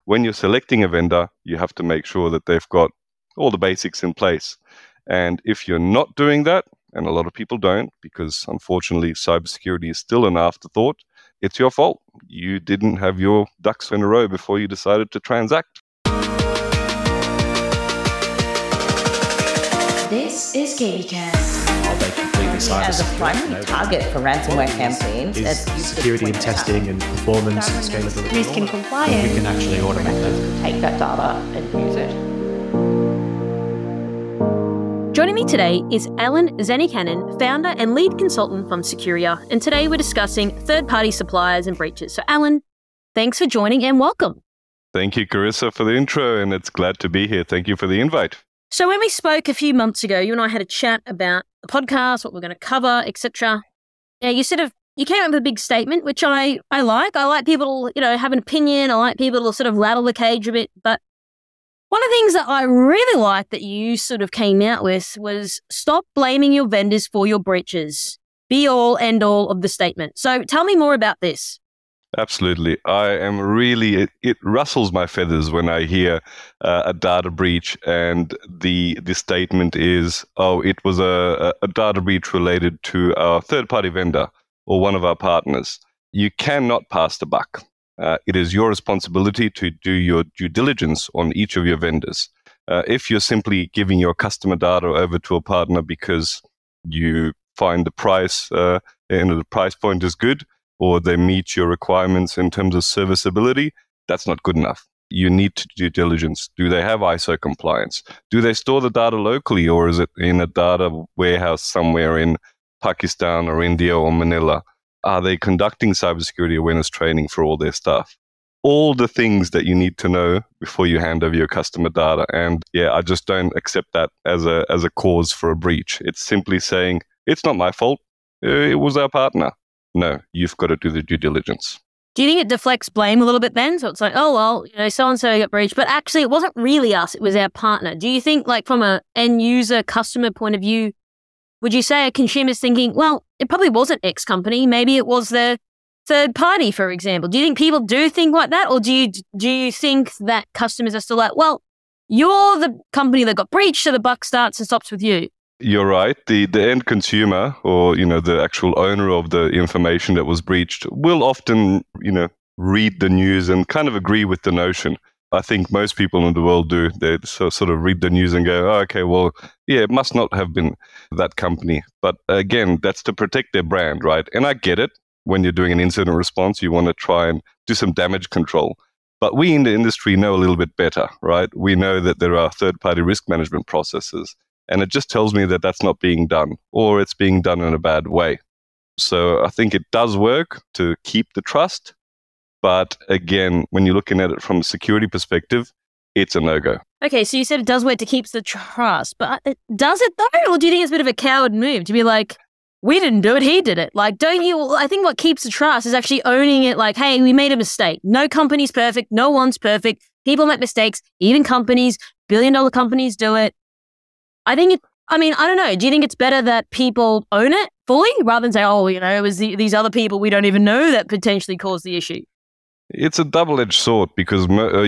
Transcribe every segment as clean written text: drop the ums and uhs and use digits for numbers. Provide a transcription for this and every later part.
when you're selecting a vendor, you have to make sure that they've got all the basics in place. And if you're not doing that, and a lot of people don't, because unfortunately cybersecurity is still an afterthought, it's your fault. You didn't have your ducks in a row before you decided to transact. This is KVCast. As a primary target for ransomware campaigns, is security and testing and performance and scalability. Risk and compliance. We can actually automate that. take that data and use it. Joining me today is Alan Zanikanen, founder and lead consultant from Securia, and today we're discussing third-party suppliers and breaches. So Alan, thanks for joining and welcome. Thank you, Carissa, for the intro, and it's glad to be here. Thank you for the invite. So when we spoke a few months ago, you and I had a chat about the podcast, what we're going to cover, etc. Yeah, you came up with a big statement, which I like. I like people to, have an opinion. I like people to sort of rattle the cage a bit. But one of the things that I really like that you sort of came out with was stop blaming your vendors for your breaches. Be all, end all of the statement. So tell me more about this. Absolutely. I am really, it rustles my feathers when I hear a data breach and the statement is, it was a data breach related to our third-party vendor or one of our partners. You cannot pass the buck. It is your responsibility to do your due diligence on each of your vendors. If you're simply giving your customer data over to a partner because you find the price, the price point is good, or they meet your requirements in terms of serviceability, that's not good enough. You need to do due diligence. Do they have ISO compliance? Do they store the data locally, or is it in a data warehouse somewhere in Pakistan or India or Manila? Are they conducting cybersecurity awareness training for all their staff? All the things that you need to know before you hand over your customer data. And I just don't accept that as a cause for a breach. It's simply saying, it's not my fault. It was our partner. No, you've got to do the due diligence. Do you think it deflects blame a little bit then? So it's like, so-and-so got breached, but actually it wasn't really us, it was our partner. Do you think, like, from an end user customer point of view, would you say a consumer's thinking, well, it probably wasn't X company, maybe it was the third party, for example? Do you think people do think like that? Or do you think that customers are still like, well, you're the company that got breached, so the buck starts and stops with you? You're right. The end consumer or, the actual owner of the information that was breached will often, read the news and kind of agree with the notion. I think most people in the world do. They sort of read the news and go, okay, well, it must not have been that company. But again, that's to protect their brand, right? And I get it. When you're doing an incident response, you want to try and do some damage control. But we in the industry know a little bit better, right? We know that there are third-party risk management processes. And it just tells me that that's not being done, or it's being done in a bad way. So I think it does work to keep the trust. But again, when you're looking at it from a security perspective, it's a no-go. Okay, so you said it does work to keep the trust, but does it though? Or do you think it's a bit of a coward move to be like, we didn't do it, he did it? Like, don't you? I think what keeps the trust is actually owning it like, hey, we made a mistake. No company's perfect. No one's perfect. People make mistakes. Even companies, billion-dollar companies do it. I don't know. Do you think it's better that people own it fully rather than say, it was these other people we don't even know that potentially caused the issue? It's a double-edged sword because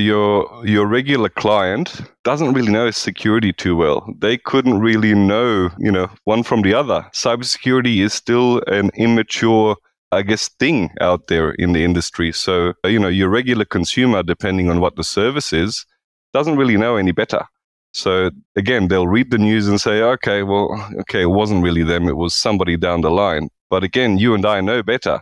your regular client doesn't really know security too well. They couldn't really know, one from the other. Cybersecurity is still an immature, thing out there in the industry. So, your regular consumer, depending on what the service is, doesn't really know any better. So again, they'll read the news and say, it wasn't really them. It was somebody down the line. But again, you and I know better.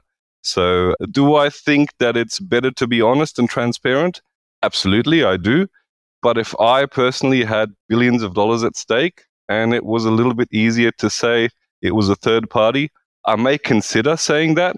So do I think that it's better to be honest and transparent? Absolutely, I do. But if I personally had billions of dollars at stake and it was a little bit easier to say it was a third party, I may consider saying that.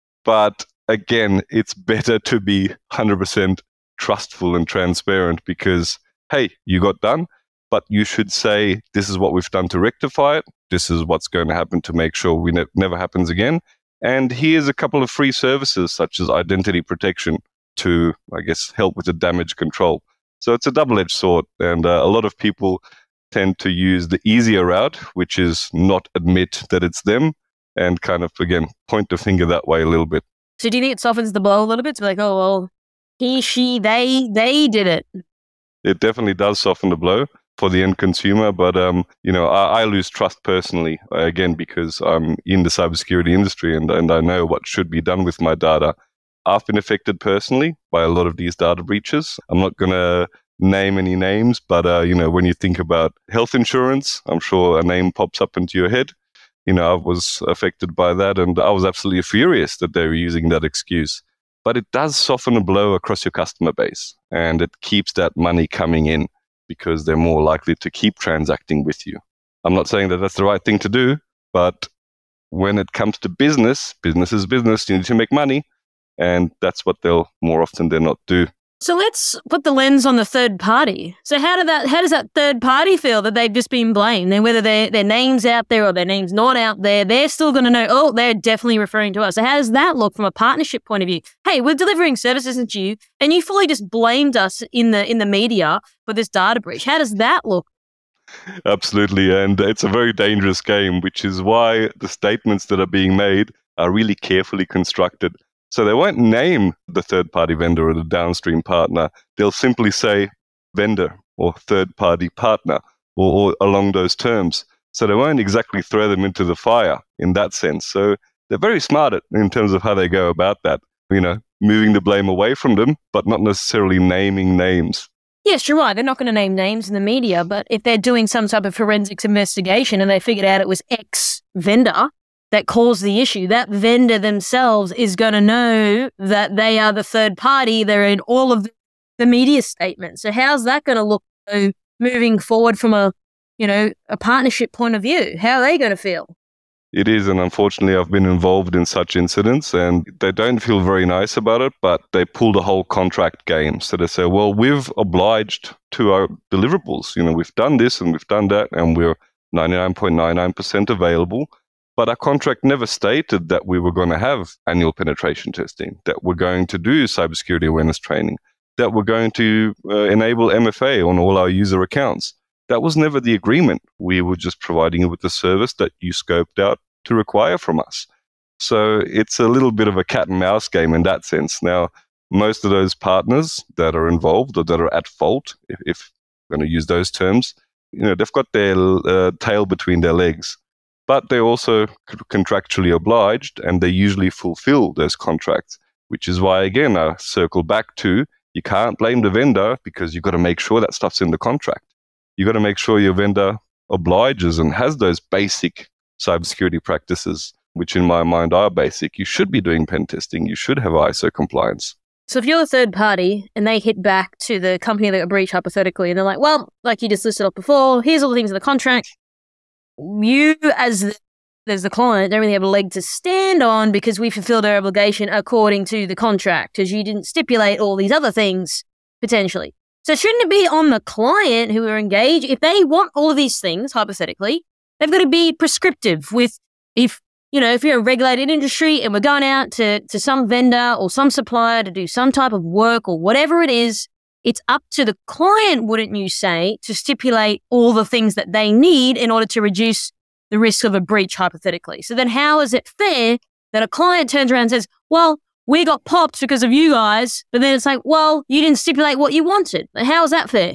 But again, it's better to be 100% trustful and transparent because, hey, you got done. But you should say, this is what we've done to rectify it. This is what's going to happen to make sure we never happens again. And here's a couple of free services such as identity protection to, help with the damage control. So it's a double-edged sword. And a lot of people tend to use the easier route, which is not admit that it's them and kind of, again, point the finger that way a little bit. So do you think it softens the blow a little bit to be like, he, she, they did it. It definitely does soften the blow for the end consumer, but I lose trust personally, again, because I'm in the cybersecurity industry and I know what should be done with my data. I've been affected personally by a lot of these data breaches. I'm not going to name any names, but when you think about health insurance, I'm sure a name pops up into your head. I was affected by that, and I was absolutely furious that they were using that excuse. But it does soften a blow across your customer base, and it keeps that money coming in because they're more likely to keep transacting with you. I'm not saying that that's the right thing to do, but when it comes to business is business. You need to make money, and that's what they'll more often than not do. So let's put the lens on the third party. So how does that third party feel that they've just been blamed? And whether their name's out there or their name's not out there, they're still going to know, oh, they're definitely referring to us. So how does that look from a partnership point of view? Hey, we're delivering services to you, and you fully just blamed us in the media for this data breach. How does that look? Absolutely, and it's a very dangerous game, which is why the statements that are being made are really carefully constructed. So they won't name the third-party vendor or the downstream partner. They'll simply say vendor or third-party partner or along those terms. So they won't exactly throw them into the fire in that sense. So they're very smart in terms of how they go about that, moving the blame away from them, but not necessarily naming names. Yes, you're right. They're not going to name names in the media, but if they're doing some type of forensics investigation and they figured out it was X vendor that caused the issue, that vendor themselves is going to know that they are the third party. They're in all of the media statements. So how's that going to look moving forward from a partnership point of view? How are they going to feel? It is, and unfortunately I've been involved in such incidents and they don't feel very nice about it, but they pull the whole contract game. So they say, well, we've obliged to our deliverables. We've done this and we've done that and we're 99.99% available. But our contract never stated that we were going to have annual penetration testing, that we're going to do cybersecurity awareness training, that we're going to enable MFA on all our user accounts. That was never the agreement. We were just providing you with the service that you scoped out to require from us. So it's a little bit of a cat and mouse game in that sense. Now, most of those partners that are involved or that are at fault, if we're going to use those terms, they've got their tail between their legs. But they're also contractually obliged, and they usually fulfill those contracts, which is why, again, I circle back to you can't blame the vendor because you've got to make sure that stuff's in the contract. You've got to make sure your vendor obliges and has those basic cybersecurity practices, which in my mind are basic. You should be doing pen testing. You should have ISO compliance. So if you're a third party and they hit back to the company that got breached hypothetically, and they're like, well, like you just listed up before, here's all the things in the contract. You, as the client, don't really have a leg to stand on because we fulfilled our obligation according to the contract, because you didn't stipulate all these other things, potentially. So shouldn't it be on the client who are engaged? If they want all of these things, hypothetically, they've got to be prescriptive with, if you're a regulated industry and we're going out to some vendor or some supplier to do some type of work or whatever it is, it's up to the client, wouldn't you say, to stipulate all the things that they need in order to reduce the risk of a breach, hypothetically. So then how is it fair that a client turns around and says, well, we got popped because of you guys, but then it's like, well, you didn't stipulate what you wanted. How is that fair?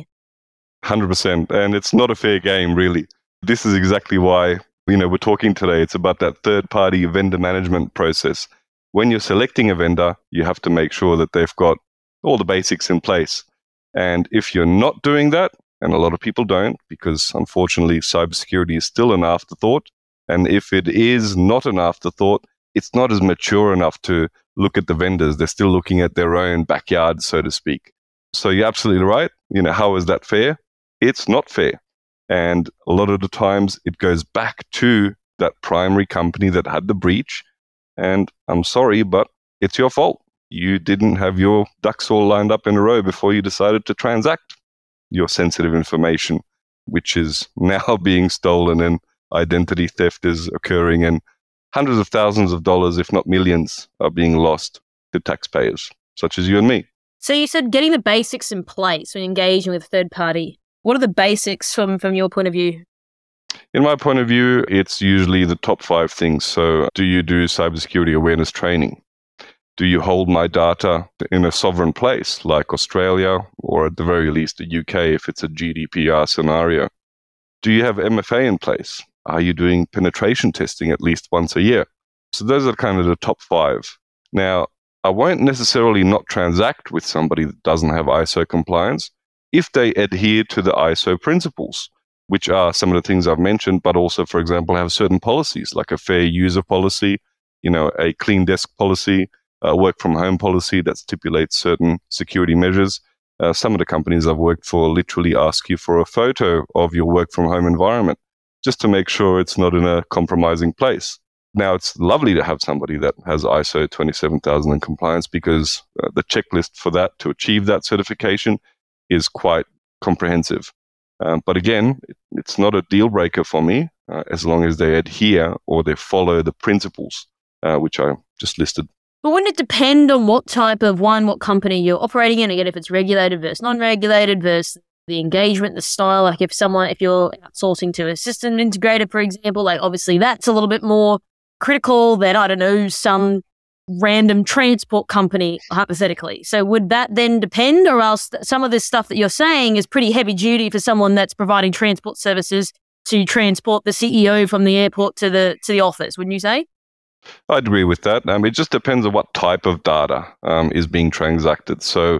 100%. And it's not a fair game, really. This is exactly why, we're talking today. It's about that third-party vendor management process. When you're selecting a vendor, you have to make sure that they've got all the basics in place. And if you're not doing that, and a lot of people don't, because unfortunately cybersecurity is still an afterthought, and if it is not an afterthought, it's not as mature enough to look at the vendors. They're still looking at their own backyard, so to speak. So you're absolutely right. How is that fair? It's not fair. And a lot of the times it goes back to that primary company that had the breach. And I'm sorry, but it's your fault. You didn't have your ducks all lined up in a row before you decided to transact your sensitive information, which is now being stolen, and identity theft is occurring, and hundreds of thousands of dollars, if not millions, are being lost to taxpayers, such as you and me. So you said getting the basics in place when engaging with a third party. What are the basics from your point of view? In my point of view, it's usually the top 5 things. So do you do cybersecurity awareness training? Do you hold my data in a sovereign place like Australia, or at the very least the UK if it's a GDPR scenario? Do you have MFA in place? Are you doing penetration testing at least once a year? So those are kind of the top 5. Now, I won't necessarily not transact with somebody that doesn't have ISO compliance if they adhere to the ISO principles, which are some of the things I've mentioned, but also, for example, have certain policies like a fair user policy, a clean desk policy, a work from home policy that stipulates certain security measures. Some of the companies I've worked for literally ask you for a photo of your work from home environment just to make sure it's not in a compromising place. Now, it's lovely to have somebody that has ISO 27000 in compliance because the checklist for that to achieve that certification is quite comprehensive. But again, it's not a deal breaker for me as long as they adhere or they follow the principles, which I just listed. But wouldn't it depend on what company you're operating in? Again, if it's regulated versus non-regulated versus the engagement, the style, like if you're outsourcing to a system integrator, for example, like obviously that's a little bit more critical than, I don't know, some random transport company, hypothetically. So would that then depend, or else some of this stuff that you're saying is pretty heavy duty for someone that's providing transport services to transport the CEO from the airport to the office, wouldn't you say? I'd agree with that. It just depends on what type of data is being transacted. So,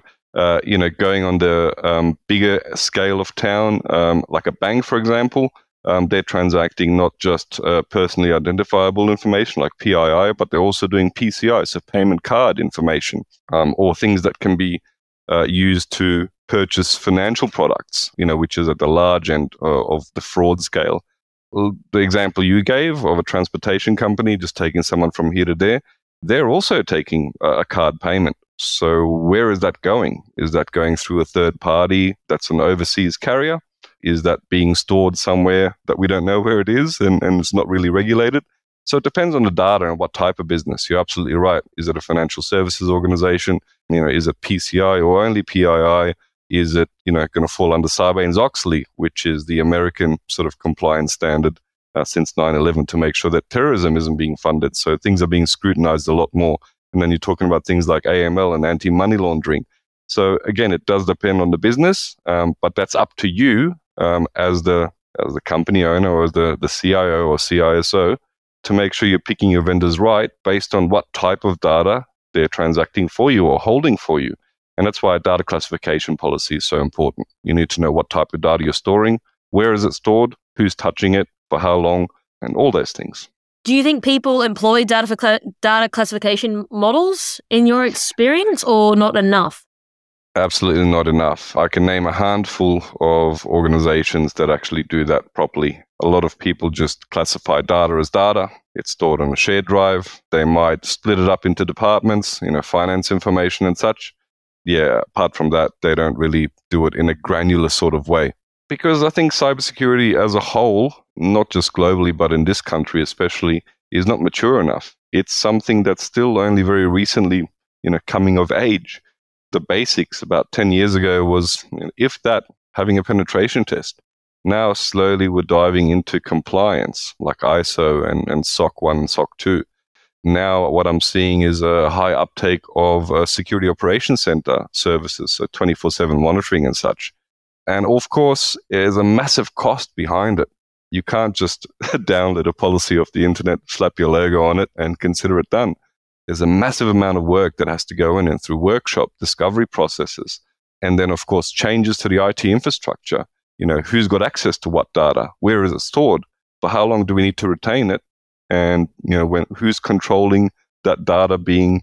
going on the bigger scale of town, like a bank, for example, they're transacting not just personally identifiable information like PII, but they're also doing PCI, so payment card information, or things that can be used to purchase financial products, which is at the large end of the fraud scale. The example you gave of a transportation company just taking someone from here to there, they're also taking a card payment. So where is that going? Is that going through a third party that's an overseas carrier? Is that being stored somewhere that we don't know where it is and it's not really regulated? So it depends on the data and what type of business. You're absolutely right. Is it a financial services organization? Is it PCI or only PII? Is it, going to fall under Sarbanes-Oxley, which is the American sort of compliance standard since 9/11 to make sure that terrorism isn't being funded. So things are being scrutinized a lot more. And then you're talking about things like AML and anti-money laundering. So again, it does depend on the business, but that's up to you as the company owner or as the CIO or CISO to make sure you're picking your vendors right based on what type of data they're transacting for you or holding for you. And that's why a data classification policy is so important. You need to know what type of data you're storing, where is it stored, who's touching it, for how long, and all those things. Do you think people employ data classification models in your experience, or not enough? Absolutely not enough. I can name a handful of organizations that actually do that properly. A lot of people just classify data as data. It's stored on a shared drive. They might split it up into departments, finance information and such. Yeah, apart from that, they don't really do it in a granular sort of way. Because I think cybersecurity as a whole, not just globally, but in this country especially, is not mature enough. It's something that's still only very recently, coming of age. The basics about 10 years ago was, if that, having a penetration test. Now, slowly, we're diving into compliance, like ISO and SOC 1 and SOC 2. Now, what I'm seeing is a high uptake of security operations center services, so 24/7 monitoring and such. And of course, there's a massive cost behind it. You can't just download a policy off the internet, slap your logo on it, and consider it done. There's a massive amount of work that has to go in and through workshop, discovery processes, and then, of course, changes to the IT infrastructure. Who's got access to what data? Where is it stored? For how long do we need to retain it? And, who's controlling that data being,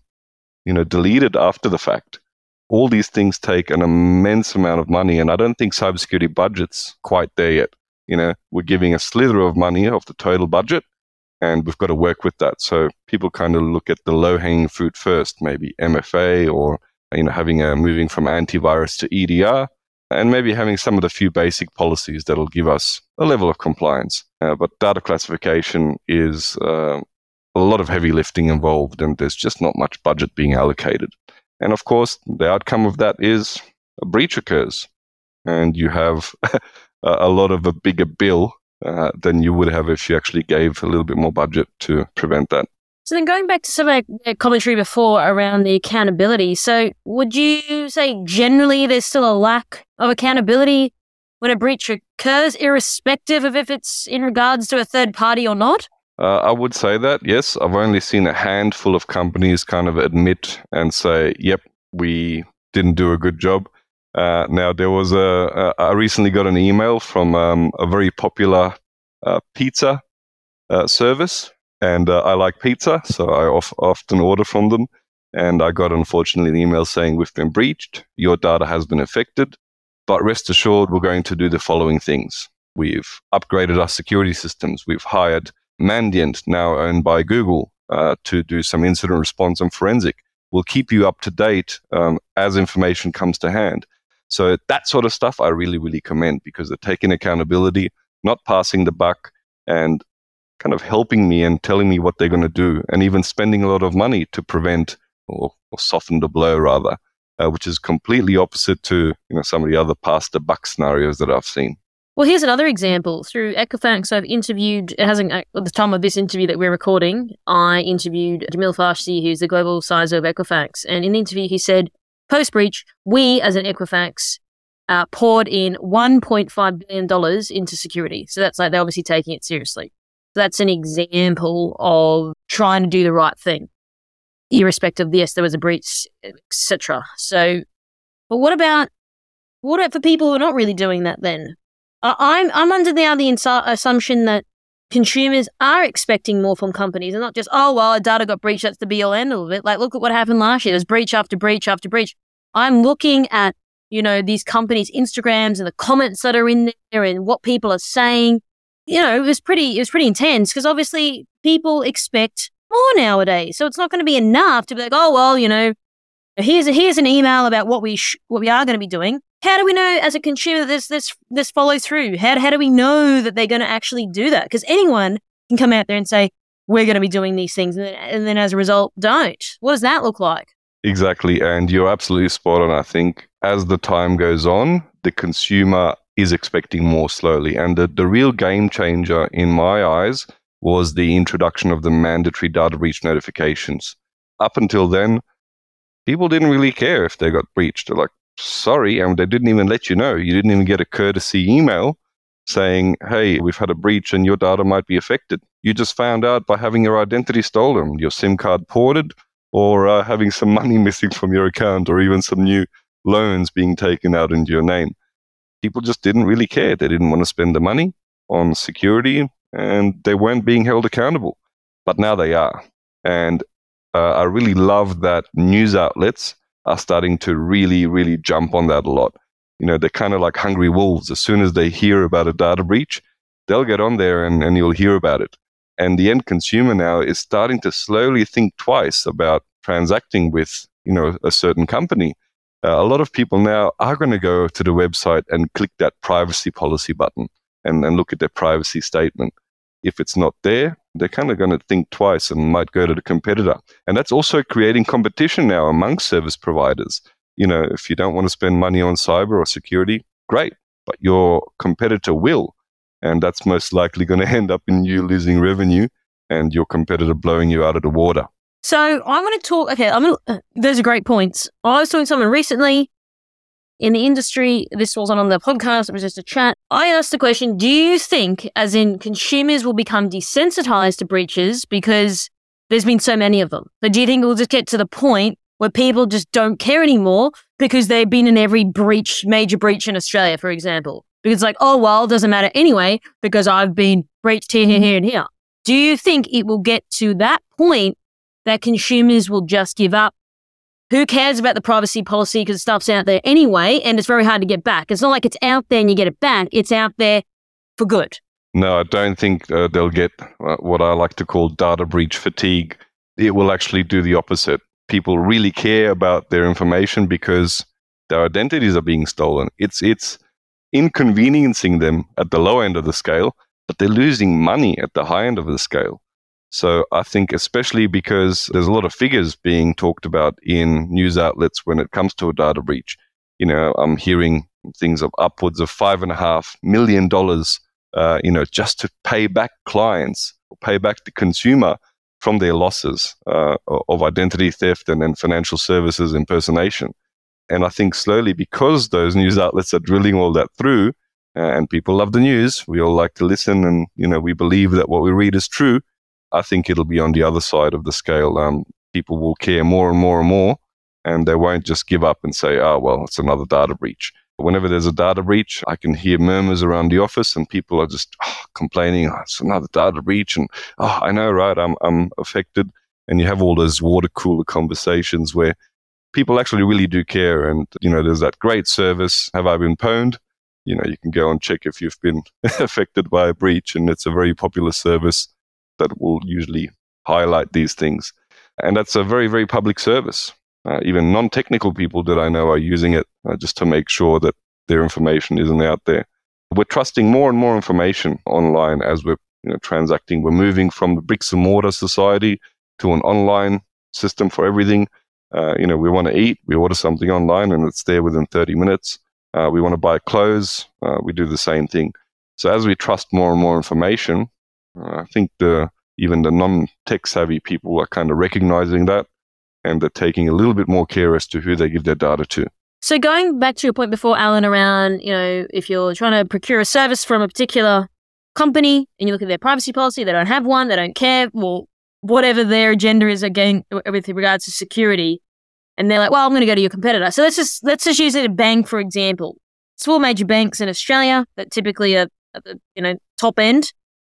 deleted after the fact? All these things take an immense amount of money, and I don't think cybersecurity budget's quite there yet. We're giving a slither of money of the total budget, and we've got to work with that. So people kind of look at the low-hanging fruit first, maybe MFA or, moving from antivirus to EDR, and maybe having some of the few basic policies that'll give us a level of compliance. But data classification is a lot of heavy lifting involved, and there's just not much budget being allocated. And of course, the outcome of that is a breach occurs, and you have a lot of a bigger bill than you would have if you actually gave a little bit more budget to prevent that. So then going back to some of the commentary before around the accountability. So would you say generally there's still a lack of accountability when a breach occurs, irrespective of if it's in regards to a third party or not? I would say that, yes. I've only seen a handful of companies kind of admit and say, yep, we didn't do a good job. Now, there was I recently got an email from a very popular pizza service, and I like pizza, so I often order from them. And I got, unfortunately, an email saying, we've been breached, your data has been affected, but rest assured, we're going to do the following things. We've upgraded our security systems. We've hired Mandiant, now owned by Google, to do some incident response and forensic. We'll keep you up to date as information comes to hand. So that sort of stuff I really, really commend, because they're taking accountability, not passing the buck, and kind of helping me and telling me what they're going to do, and even spending a lot of money to prevent or soften the blow, rather, which is completely opposite to some of the other pass the buck scenarios that I've seen. Well, here's another example. Through Equifax, I've interviewed, at the time of this interview that we're recording, I interviewed Jamil Farshidi, who's the global CISO of Equifax. And in the interview, he said, post-breach, we as an Equifax poured in $1.5 billion into security. So that's like they're obviously taking it seriously. So that's an example of trying to do the right thing, irrespective of, yes, there was a breach, etc. So, but what about for people who are not really doing that then? I'm under the assumption that consumers are expecting more from companies and not just, oh, well, our data got breached, that's the be-all end-all of it. Like, look at what happened last year. There's breach after breach after breach. I'm looking at, these companies' Instagrams and the comments that are in there and what people are saying. It was pretty intense, because obviously people expect more nowadays. So it's not going to be enough to be like, oh, well, here's an email about what we are going to be doing. How do we know as a consumer that this follows through? How do we know that they're going to actually do that? Because anyone can come out there and say, we're going to be doing these things, and then as a result, don't. What does that look like? Exactly. And you're absolutely spot on. I think as the time goes on, the consumer is expecting more slowly. And the real game changer in my eyes was the introduction of the mandatory data breach notifications. Up until then, people didn't really care if they got breached. They're like, sorry, and they didn't even let you know. You didn't even get a courtesy email saying, hey, we've had a breach and your data might be affected. You just found out by having your identity stolen, your SIM card ported, or having some money missing from your account, or even some new loans being taken out into your name. People just didn't really care. They didn't want to spend the money on security, and they weren't being held accountable. But now they are. And I really love that news outlets are starting to really, really jump on that a lot. They're kind of like hungry wolves. As soon as they hear about a data breach, they'll get on there and you'll hear about it. And the end consumer now is starting to slowly think twice about transacting with, a certain company. A lot of people now are going to go to the website and click that privacy policy button and look at their privacy statement. If it's not there, they're kind of going to think twice and might go to the competitor. And that's also creating competition now amongst service providers. If you don't want to spend money on cyber or security, great, but your competitor will. And that's most likely going to end up in you losing revenue and your competitor blowing you out of the water. So I'm going to talk, those are great points. I was talking to someone recently in the industry. This wasn't on the podcast, it was just a chat. I asked the question, do you think, as in consumers will become desensitized to breaches because there's been so many of them? So do you think we'll just get to the point where people just don't care anymore because they've been in every major breach in Australia, for example? Because it's like, oh, well, it doesn't matter anyway because I've been breached here, and here. Do you think it will get to that point that consumers will just give up? Who cares about the privacy policy because stuff's out there anyway, and it's very hard to get back. It's not like it's out there and you get it back. It's out there for good. No, I don't think they'll get what I like to call data breach fatigue. It will actually do the opposite. People really care about their information because their identities are being stolen. It's inconveniencing them at the low end of the scale, but they're losing money at the high end of the scale. So I think especially because there's a lot of figures being talked about in news outlets when it comes to a data breach. I'm hearing things of upwards of $5.5 million, just to pay back clients or pay back the consumer from their losses of identity theft and then financial services impersonation. And I think slowly, because those news outlets are drilling all that through, and people love the news, we all like to listen, and we believe that what we read is true. I think it'll be on the other side of the scale. People will care more and more and more, and they won't just give up and say, "Oh, well, it's another data breach." Whenever there's a data breach, I can hear murmurs around the office, and people are just complaining, "It's another data breach," and I know, right? I'm affected, and you have all those water cooler conversations where people actually really do care, and there's that great service. Have I been pwned? You can go and check if you've been affected by a breach, and it's a very popular service that will usually highlight these things, and that's a very, very public service. Even non-technical people that I know are using it just to make sure that their information isn't out there. We're trusting more and more information online as we're transacting. We're moving from the bricks and mortar society to an online system for everything. We want to eat, we order something online and it's there within 30 minutes. We want to buy clothes, we do the same thing. So as we trust more and more information, I think even the non-tech savvy people are kind of recognizing that, and they're taking a little bit more care as to who they give their data to. So going back to your point before, Alan, around, if you're trying to procure a service from a particular company and you look at their privacy policy, they don't have one, they don't care, well, whatever their agenda is again with regards to security, and they're like, well, I'm going to go to your competitor. So let's just use it a bank, for example. Small major banks in Australia that typically are at the top end.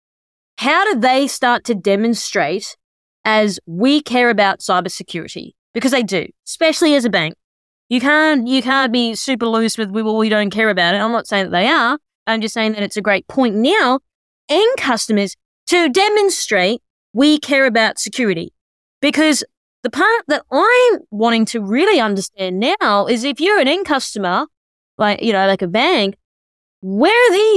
How do they start to demonstrate as we care about cybersecurity? Because they do, especially as a bank. You can't be super loose with, well, we don't care about it. I'm not saying that they are. I'm just saying that it's a great point now, end customers, to demonstrate we care about security. Because the part that I'm wanting to really understand now is, if you're an end customer, like a bank, where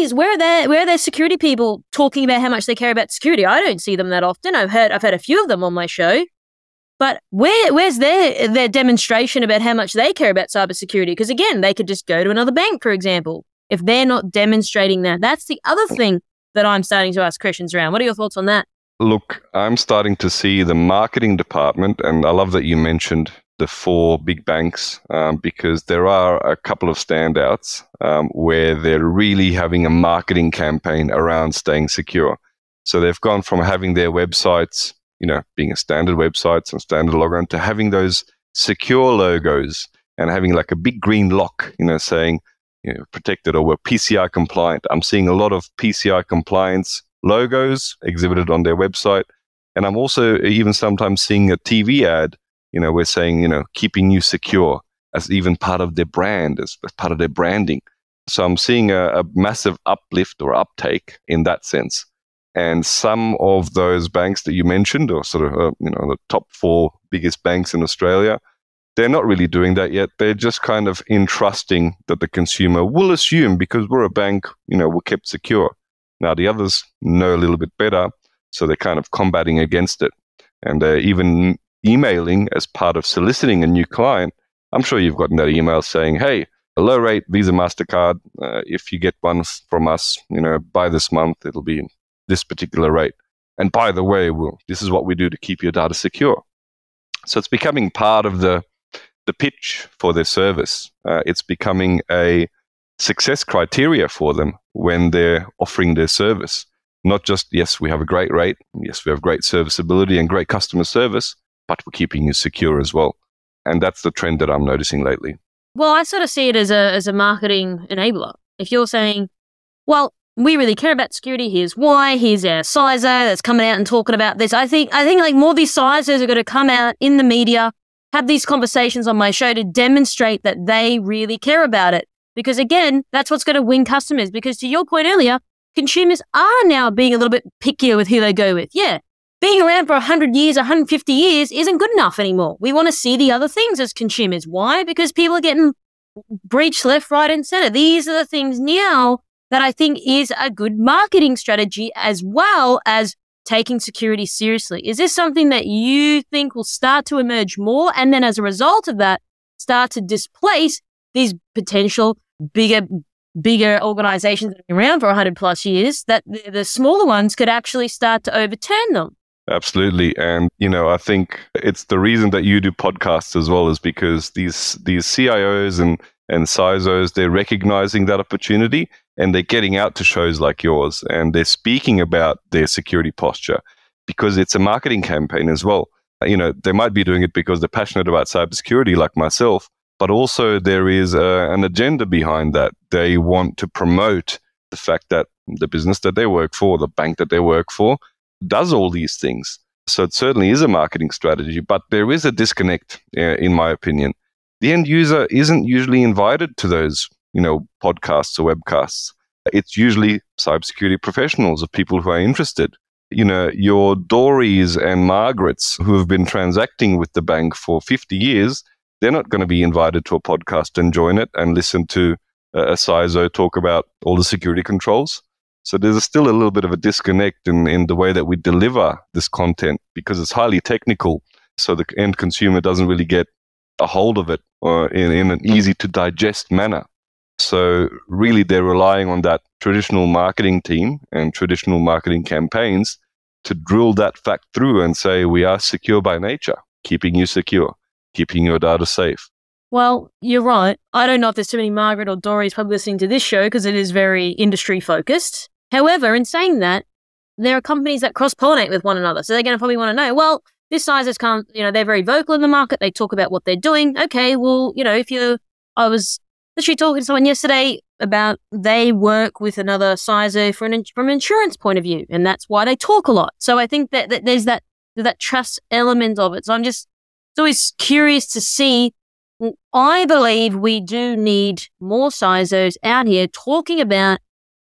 are their security people talking about how much they care about security? I don't see them that often. I've had a few of them on my show, but where's their demonstration about how much they care about cybersecurity? Because again, they could just go to another bank, for example, if they're not demonstrating that. That's the other thing that I'm starting to ask questions around. What are your thoughts on that? Look, I'm starting to see the marketing department, and I love that you mentioned the 4 big banks, because there are a couple of standouts where they're really having a marketing campaign around staying secure. So they've gone from having their websites, being a standard website, some standard logo, to having those secure logos and having like a big green lock, saying, protected, or we're PCI compliant. I'm seeing a lot of PCI compliance logos exhibited on their website. And I'm also even sometimes seeing a TV ad, we're saying, keeping you secure, as even part of their brand, as part of their branding. So I'm seeing a massive uplift or uptake in that sense. And some of those banks that you mentioned, or sort of, the top 4 biggest banks in Australia, they're not really doing that yet. They're just kind of entrusting that the consumer will assume, because we're a bank, we're kept secure. Now, the others know a little bit better, so they're kind of combating against it. And they're even emailing as part of soliciting a new client. I'm sure you've gotten that email saying, hey, a low rate Visa MasterCard, if you get one from us, by this month, it'll be this particular rate. And by the way, this is what we do to keep your data secure. So it's becoming part of the pitch for their service. It's becoming a success criteria for them when they're offering their service. Not just, yes, we have a great rate, yes, we have great serviceability and great customer service, but we're keeping you secure as well. And that's the trend that I'm noticing lately. Well, I sort of see it as a marketing enabler. If you're saying, well, we really care about security, here's why, here's our CISO that's coming out and talking about this. I think like more of these CISOs are going to come out in the media, have these conversations on my show to demonstrate that they really care about it. Because again, that's what's going to win customers. Because to your point earlier, consumers are now being a little bit pickier with who they go with. Yeah, being around for 100 years, 150 years isn't good enough anymore. We want to see the other things as consumers. Why? Because people are getting breached left, right, and center. These are the things now that I think is a good marketing strategy, as well as taking security seriously. Is this something that you think will start to emerge more, and then as a result of that, start to displace these potential bigger organizations that have been around for 100 plus years, that the smaller ones could actually start to overturn them? Absolutely. And, I think it's the reason that you do podcasts as well is because these CIOs and CISOs, they're recognizing that opportunity and they're getting out to shows like yours and they're speaking about their security posture because it's a marketing campaign as well. They might be doing it because they're passionate about cybersecurity like myself, but also there is an agenda behind that. They want to promote the fact that the business that they work for, the bank that they work for, does all these things. So it certainly is a marketing strategy, but there is a disconnect, in my opinion. The end user isn't usually invited to those, podcasts or webcasts. It's usually cybersecurity professionals or people who are interested. Your Dorys and Margarets who have been transacting with the bank for 50 years, they're not going to be invited to a podcast and join it and listen to a CISO talk about all the security controls. So there's still a little bit of a disconnect in the way that we deliver this content because it's highly technical. So the end consumer doesn't really get a hold of it or in an easy to digest manner. So really they're relying on that traditional marketing team and traditional marketing campaigns to drill that fact through and say, we are secure by nature, keeping you secure, keeping your data safe. Well, you're right. I don't know if there's too many Margaret or Dorys probably listening to this show because it is very industry focused. However, in saying that, there are companies that cross-pollinate with one another. So they're going to probably want to know, well, this CISO's can't, they're very vocal in the market. They talk about what they're doing. Okay, well, I was literally talking to someone yesterday about they work with another CISO from an insurance point of view, and that's why they talk a lot. So I think that there's that trust element of it. So I'm just always curious to see. I believe we do need more CISOs out here talking about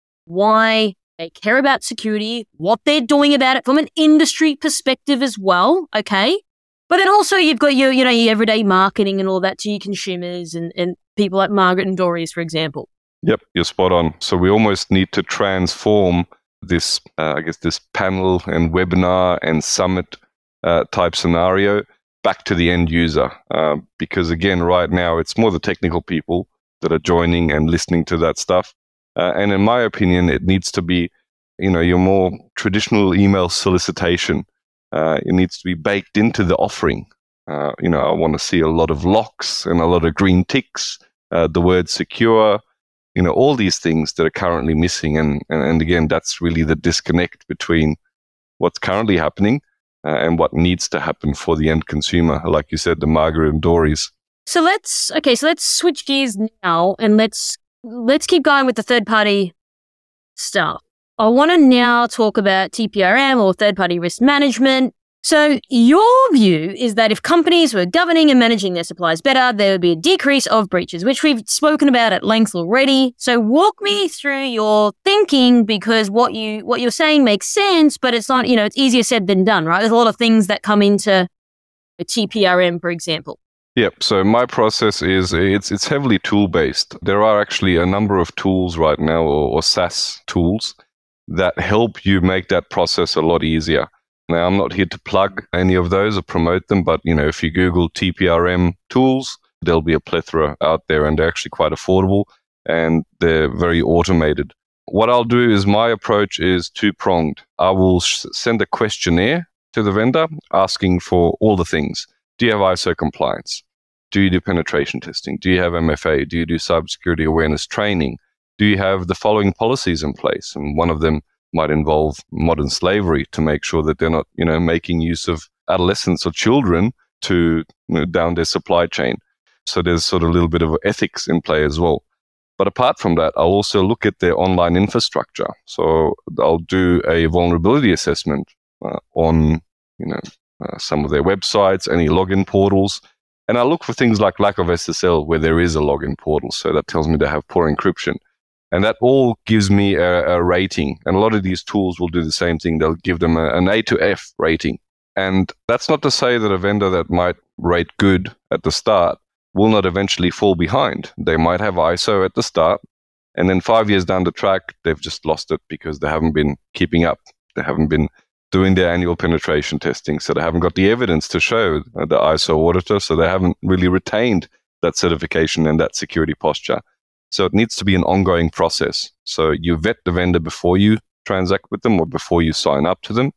why they care about security, what they're doing about it from an industry perspective as well, okay? But then also you've got your everyday marketing and all that to your consumers and people like Margaret and Dorys, for example. Yep, you're spot on. So we almost need to transform this, this panel and webinar and summit type scenario back to the end user. Because again, right now, it's more the technical people that are joining and listening to that stuff. And in my opinion, it needs to be, your more traditional email solicitation. It needs to be baked into the offering. I want to see a lot of locks and a lot of green ticks, the word secure, all these things that are currently missing. And again, that's really the disconnect between what's currently happening and what needs to happen for the end consumer. Like you said, the Margaret and Dorys. So let's switch gears now and let's keep going with the third-party stuff. I want to now talk about TPRM or third-party risk management. So your view is that if companies were governing and managing their suppliers better, there would be a decrease of breaches, which we've spoken about at length already. So walk me through your thinking, because what you're saying makes sense, but it's not, it's easier said than done, right? There's a lot of things that come into a TPRM, for example. Yep. So my process is it's heavily tool-based. There are actually a number of tools right now or SaaS tools that help you make that process a lot easier. Now, I'm not here to plug any of those or promote them, but if you Google TPRM tools, there'll be a plethora out there, and they're actually quite affordable and they're very automated. What I'll do is my approach is two-pronged. I will send a questionnaire to the vendor asking for all the things. Do you have ISO compliance? Do you do penetration testing? Do you have MFA? Do you do cybersecurity awareness training? Do you have the following policies in place? And one of them might involve modern slavery to make sure that they're not, making use of adolescents or children to down their supply chain. So there's sort of a little bit of ethics in play as well. But apart from that, I'll also look at their online infrastructure. So I'll do a vulnerability assessment on, some of their websites, any login portals. And I look for things like lack of SSL where there is a login portal. So that tells me they have poor encryption. And that all gives me a rating. And a lot of these tools will do the same thing. They'll give them an A to F rating. And that's not to say that a vendor that might rate good at the start will not eventually fall behind. They might have ISO at the start, and then 5 years down the track, they've just lost it because they haven't been keeping up. They haven't been doing their annual penetration testing, so they haven't got the evidence to show the ISO auditor, so they haven't really retained that certification and that security posture. So it needs to be an ongoing process. So you vet the vendor before you transact with them or before you sign up to them.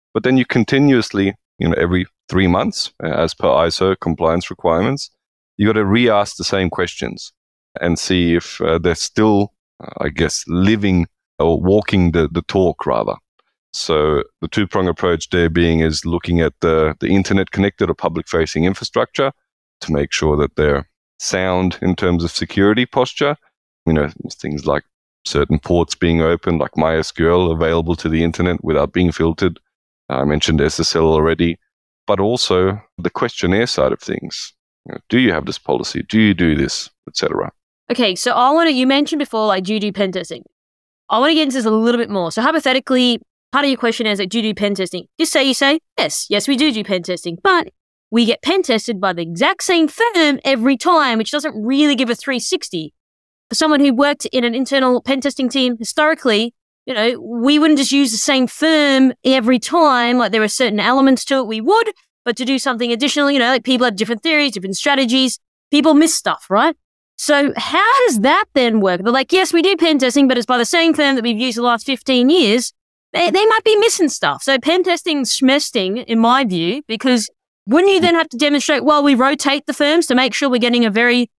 But then you continuously, every 3 months, as per ISO compliance requirements, you got to re-ask the same questions and see if they're still, living or walking the talk rather. So the two-prong approach there being is looking at the internet connected or public-facing infrastructure to make sure that they're sound in terms of security posture. Things like certain ports being open, like MySQL available to the internet without being filtered. I mentioned SSL already, but also the questionnaire side of things. Do you have this policy? Do you do this, etc.? Okay, so you mentioned before, like, do you do pen testing? I want to get into this a little bit more. So hypothetically, part of your question is, like, do you do pen testing? Just say, yes, we do pen testing, but we get pen tested by the exact same firm every time, which doesn't really give a 360. For someone who worked in an internal pen testing team historically, we wouldn't just use the same firm every time. Like, there are certain elements to it we would, but to do something additional, like, people have different theories, different strategies. People miss stuff, right? So how does that then work? They're like, yes, we do pen testing, but it's by the same firm that we've used the last 15 years. They might be missing stuff. So pen testing schmesting, in my view, because wouldn't you then have to demonstrate, well, we rotate the firms to make sure we're getting a very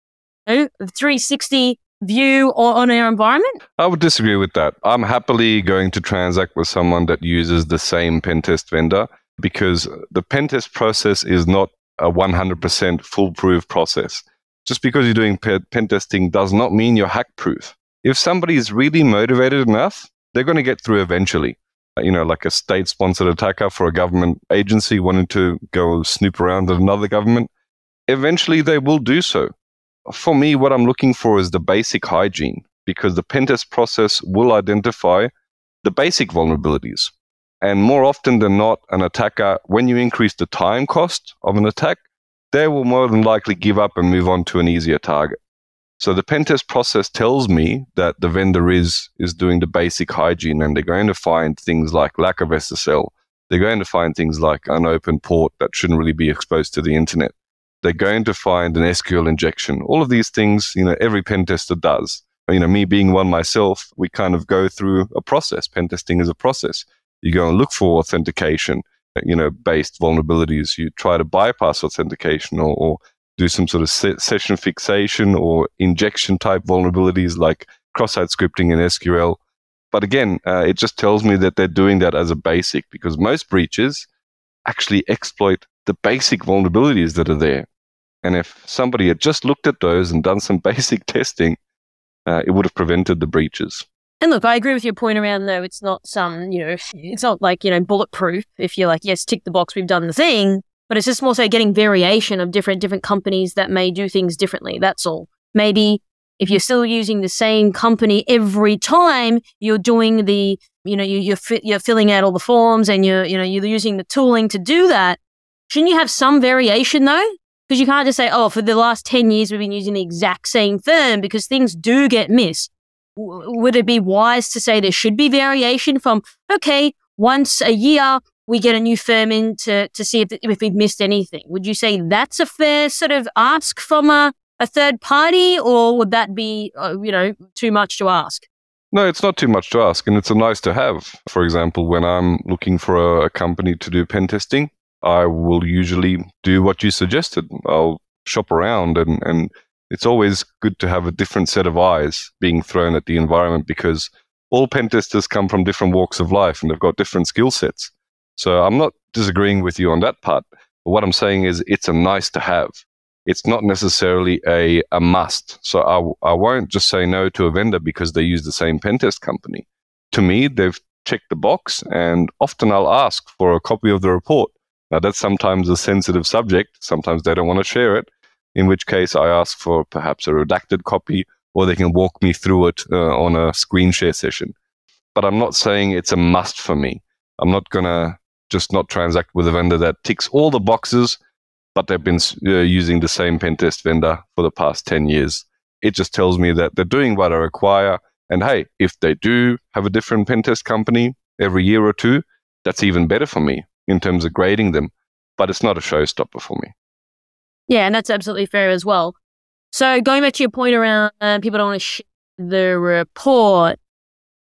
360 view on our environment? I would disagree with that. I'm happily going to transact with someone that uses the same pen test vendor, because the pen test process is not a 100% foolproof process. Just because you're doing pen testing does not mean you're hack-proof. If somebody is really motivated enough, they're going to get through eventually. Like a state-sponsored attacker for a government agency wanting to go snoop around at another government, eventually they will do so. For me, what I'm looking for is the basic hygiene, because the pen test process will identify the basic vulnerabilities. And more often than not, an attacker, when you increase the time cost of an attack, they will more than likely give up and move on to an easier target. So the pen test process tells me that the vendor is doing the basic hygiene, and they're going to find things like lack of SSL. They're going to find things like an open port that shouldn't really be exposed to the internet. They're going to find an SQL injection. All of these things, every pen tester does. Me being one myself, we kind of go through a process. Pen testing is a process. You go and look for authentication, based vulnerabilities. You try to bypass authentication or do some sort of session fixation or injection type vulnerabilities like cross-site scripting in SQL. But again, it just tells me that they're doing that as a basic, because most breaches actually exploit the basic vulnerabilities that are there. And if somebody had just looked at those and done some basic testing, it would have prevented the breaches. And look, I agree with your point around, though, it's not it's not like, bulletproof. If you're like, yes, tick the box, we've done the thing, but it's just more so getting variation of different companies that may do things differently. That's all. Maybe if you're still using the same company every time, you're doing the, you're filling out all the forms and you're using the tooling to do that. Shouldn't you have some variation though? Because you can't just say, oh, for the last 10 years, we've been using the exact same firm, because things do get missed. Would it be wise to say there should be variation from, okay, once a year, we get a new firm in to see if we've missed anything? Would you say that's a fair sort of ask from a third party, or would that be, too much to ask? No, it's not too much to ask, and it's a nice to have. For example, when I'm looking for a company to do pen testing, I will usually do what you suggested. I'll shop around, and it's always good to have a different set of eyes being thrown at the environment, because all pen testers come from different walks of life and they've got different skill sets. So I'm not disagreeing with you on that part. But what I'm saying is it's a nice to have. It's not necessarily a must. So I won't just say no to a vendor because they use the same pen test company. To me, they've checked the box, and often I'll ask for a copy of the report. Now, that's sometimes a sensitive subject. Sometimes they don't want to share it, in which case I ask for perhaps a redacted copy, or they can walk me through it on a screen share session. But I'm not saying it's a must for me. I'm not going to just not transact with a vendor that ticks all the boxes, but they've been using the same pen test vendor for the past 10 years. It just tells me that they're doing what I require. And hey, if they do have a different pen test company every year or two, that's even better for me in terms of grading them. But it's not a showstopper for me. Yeah, and that's absolutely fair as well. So going back to your point around people don't want to share the report,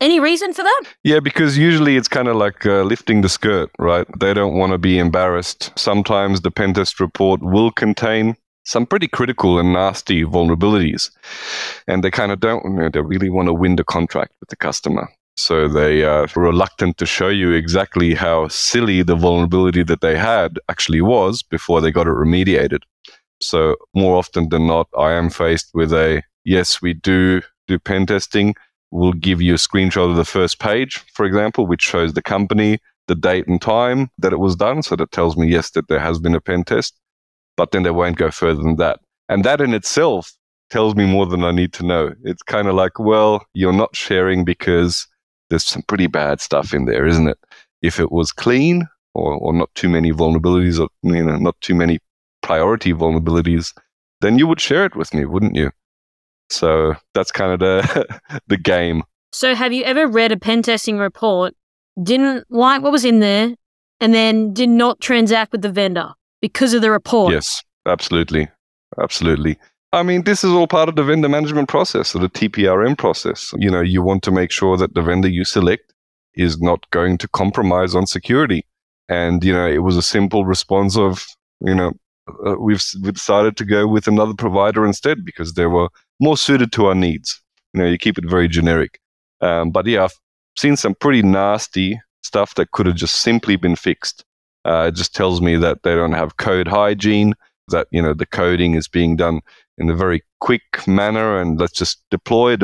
Any reason for that? Yeah, because usually it's kind of like lifting the skirt, right? They don't want to be embarrassed. Sometimes the pen test report will contain some pretty critical and nasty vulnerabilities. And they kind of they really want to win the contract with the customer. So they are reluctant to show you exactly how silly the vulnerability that they had actually was before they got it remediated. So more often than not, I am faced with yes, we do pen testing. We'll give you a screenshot of the first page, for example, which shows the company, the date and time that it was done. So that tells me, yes, that there has been a pen test, but then they won't go further than that. And that in itself tells me more than I need to know. It's kind of like, well, you're not sharing because there's some pretty bad stuff in there, isn't it? If it was clean or not too many vulnerabilities or, not too many priority vulnerabilities, then you would share it with me, wouldn't you? So that's kind of the game. So have you ever read a pen testing report, didn't like what was in there, and then did not transact with the vendor because of the report? Yes, absolutely. Absolutely. I mean, this is all part of the vendor management process, or the TPRM process. You want to make sure that the vendor you select is not going to compromise on security. And, it was a simple response of, we decided to go with another provider instead because they were more suited to our needs. You keep it very generic. But yeah, I've seen some pretty nasty stuff that could have just simply been fixed. It just tells me that they don't have code hygiene, that, the coding is being done in a very quick manner, and let's just deploy,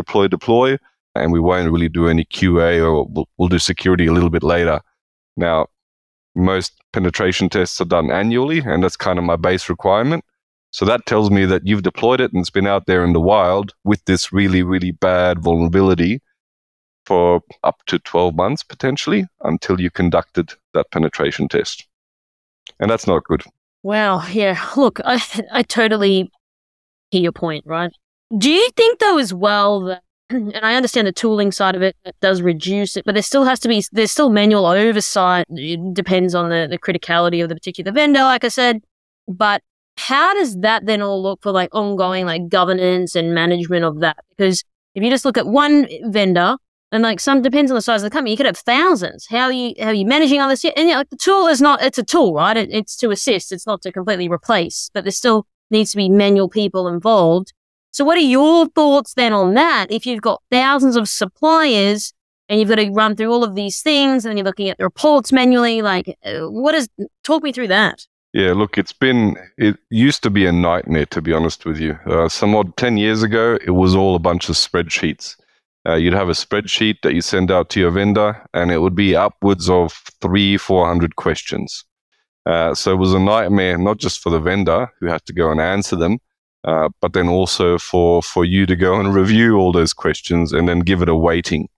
and we won't really do any QA, or we'll do security a little bit later. Now, most penetration tests are done annually, and that's kind of my base requirement. So that tells me that you've deployed it and it's been out there in the wild with this really, really bad vulnerability for up to 12 months, potentially, until you conducted that penetration test. And that's not good. Wow. Yeah. Look, I totally hear your point, right? Do you think, though, as well, that, and I understand the tooling side of it, that does reduce it, but there's still manual oversight. It depends on the criticality of the particular vendor, like I said. But how does that then all look for like ongoing like governance and management of that? Because if you just look at one vendor, and like depends on the size of the company, you could have thousands. How are you managing all this? And like the tool it's a tool, right? It's to assist. It's not to completely replace, but there still needs to be manual people involved. So what are your thoughts then on that? If you've got thousands of suppliers and you've got to run through all of these things and you're looking at the reports manually, talk me through that. Yeah, look, it used to be a nightmare, to be honest with you. Some odd 10 years ago, it was all a bunch of spreadsheets. You'd have a spreadsheet that you send out to your vendor, and it would be upwards of 300-400 questions. So it was a nightmare, not just for the vendor who had to go and answer them, but then also for you to go and review all those questions and then give it a weighting.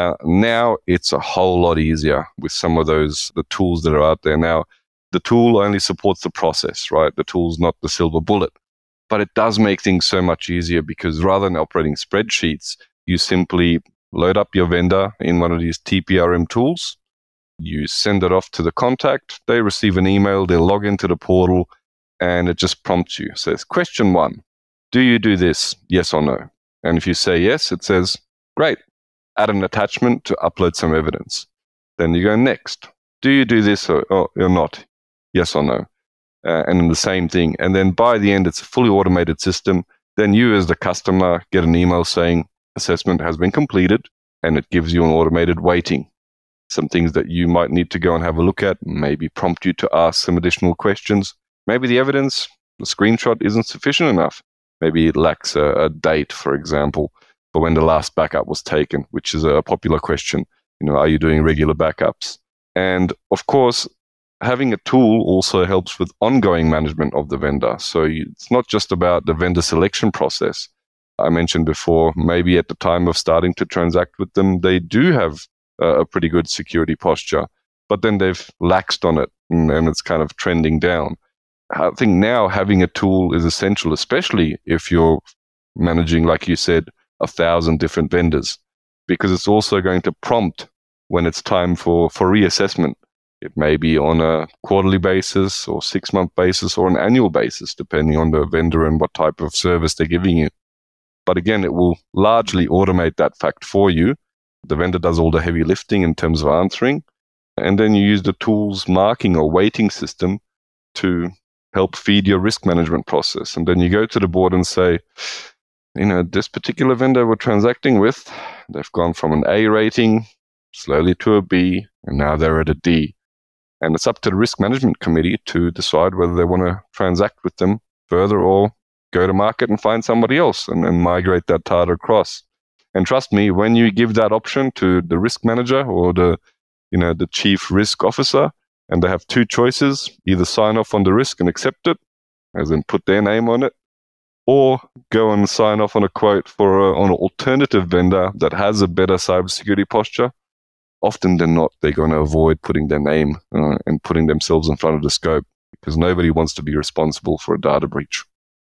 Now it's a whole lot easier with some of the tools that are out there now. The tool only supports the process, right? The tool's not the silver bullet. But it does make things so much easier because rather than operating spreadsheets, you simply load up your vendor in one of these TPRM tools. You send it off to the contact. They receive an email. They'll log into the portal, and it just prompts you. It says, question 1, do you do this? Yes or no? And if you say yes, it says, great. Add an attachment to upload some evidence. Then you go next. Do you do this or not? Yes or no? And then the same thing. And then by the end, it's a fully automated system. Then you as the customer get an email saying assessment has been completed, and it gives you an automated weighting. Some things that you might need to go and have a look at, maybe prompt you to ask some additional questions. Maybe the evidence, the screenshot isn't sufficient enough. Maybe it lacks a date, for example, for when the last backup was taken, which is a popular question. Are you doing regular backups? And of course, having a tool also helps with ongoing management of the vendor. So it's not just about the vendor selection process. I mentioned before, maybe at the time of starting to transact with them, they do have a pretty good security posture, but then they've laxed on it and it's kind of trending down. I think now having a tool is essential, especially if you're managing, like you said, 1,000 different vendors, because it's also going to prompt when it's time for reassessment. It may be on a quarterly basis or 6-month basis or an annual basis, depending on the vendor and what type of service they're giving you. But again, it will largely automate that fact for you. The vendor does all the heavy lifting in terms of answering. And then you use the tool's marking or weighting system to help feed your risk management process. And then you go to the board and say, this particular vendor we're transacting with, they've gone from an A rating slowly to a B, and now they're at a D. And it's up to the risk management committee to decide whether they want to transact with them further or go to market and find somebody else and migrate that data across. And trust me, when you give that option to the risk manager or the chief risk officer, and they have two choices, either sign off on the risk and accept it, as in put their name on it, or go and sign off on a quote for an alternative vendor that has a better cybersecurity posture. Often than not, they're going to avoid putting their name and putting themselves in front of the scope, because nobody wants to be responsible for a data breach.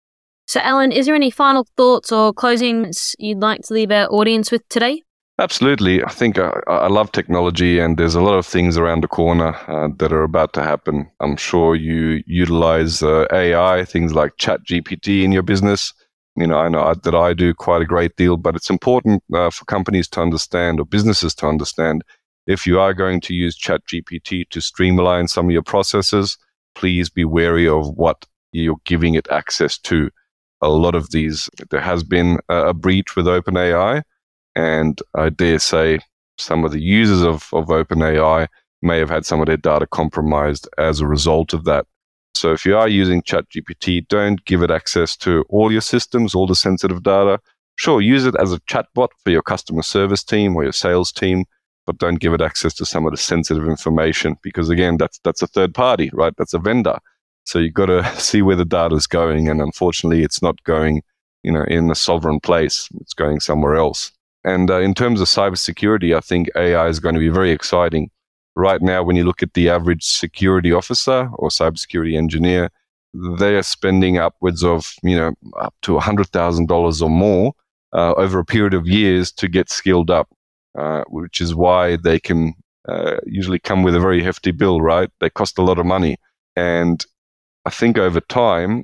So, Alan, is there any final thoughts or closings you'd like to leave our audience with today? Absolutely. I think I love technology, and there's a lot of things around the corner that are about to happen. I'm sure you utilize AI, things like ChatGPT in your business. I know that I do quite a great deal, but it's important for companies to understand, or businesses to understand, if you are going to use ChatGPT to streamline some of your processes, please be wary of what you're giving it access to. A lot of these, there has been a breach with OpenAI, and I dare say some of the users of OpenAI may have had some of their data compromised as a result of that. So if you are using ChatGPT, don't give it access to all your systems, all the sensitive data. Sure, use it as a chatbot for your customer service team or your sales team, but don't give it access to some of the sensitive information, because again, that's a third party, right? That's a vendor. So you've got to see where the data is going, and unfortunately, it's not going, in a sovereign place. It's going somewhere else. And in terms of cybersecurity, I think AI is going to be very exciting. Right now, when you look at the average security officer or cybersecurity engineer, they are spending upwards of, up to $100,000 or more over a period of years to get skilled up, which is why they can usually come with a very hefty bill, right? They cost a lot of money. And I think over time,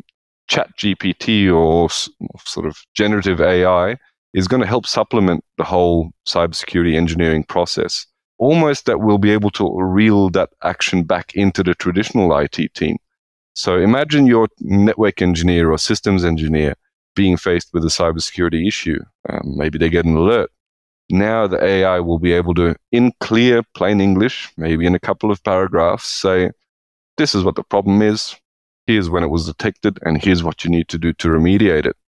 ChatGPT or sort of generative AI is going to help supplement the whole cybersecurity engineering process. Almost that we'll be able to reel that action back into the traditional IT team. So imagine your network engineer or systems engineer being faced with a cybersecurity issue. Maybe they get an alert. Now the AI will be able to, in clear, plain English, maybe in a couple of paragraphs, say, this is what the problem is, here's when it was detected, and here's what you need to do to remediate it.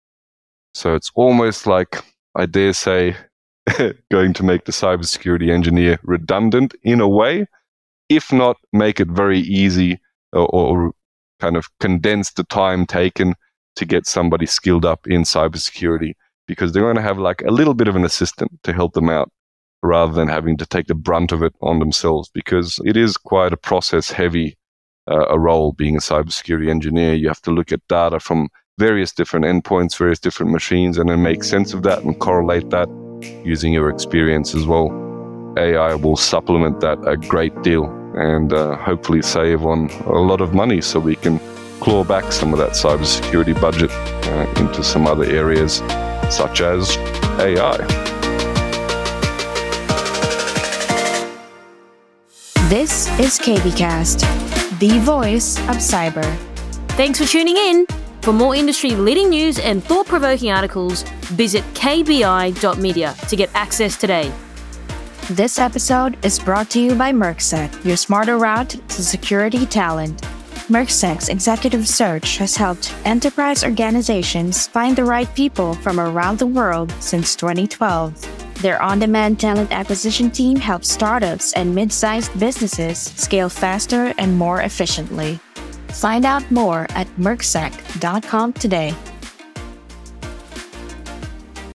So it's almost like, I dare say, going to make the cybersecurity engineer redundant in a way, if not make it very easy or kind of condense the time taken to get somebody skilled up in cybersecurity, because they're going to have like a little bit of an assistant to help them out rather than having to take the brunt of it on themselves, because it is quite a process heavy a role being a cybersecurity engineer. You have to look at data from various different endpoints, various different machines, and then make sense of that and correlate that using your experience as well. AI will supplement that a great deal and hopefully save on a lot of money, so we can claw back some of that cybersecurity budget into some other areas, such as AI. This is KBcast, the voice of cyber. Thanks for tuning in. For more industry-leading news and thought-provoking articles, visit kbi.media to get access today. This episode is brought to you by Mercsec, your smarter route to security talent. Mercsec's executive search has helped enterprise organizations find the right people from around the world since 2012. Their on-demand talent acquisition team helps startups and mid-sized businesses scale faster and more efficiently. Find out more at mercsec.com today.